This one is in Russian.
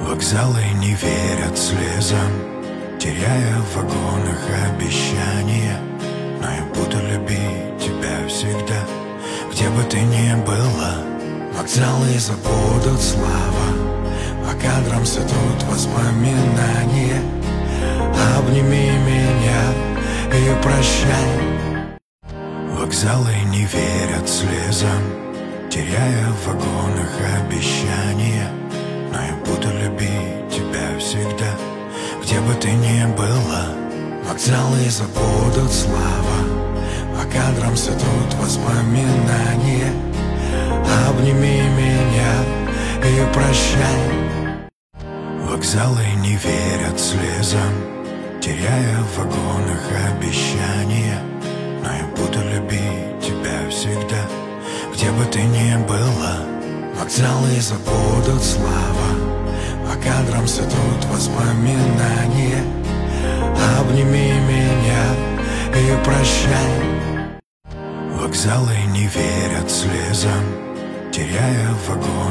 Вокзалы не верят слезам, теряя в вагонах обещания. Но я буду любить тебя всегда, где бы ты ни была. Вокзалы забудут слава, а кадрам сотрут воспоминания. Обними меня и прощай. Вокзалы не верят слезам, теряя в вагонах обещания. Но я буду любить тебя всегда, где бы ты ни была. Вокзалы забудут слава, а кадрам сотрут воспоминания. Обними меня и прощай. Вокзалы не верят слезам, теряя в вагонах обещания. Но я буду любить тебя всегда, где бы ты ни была. Вокзалы забудут слава, а кадрам сотрут воспоминания. Обними меня и прощай. Вокзалы не верят слезам, теряя в вагонах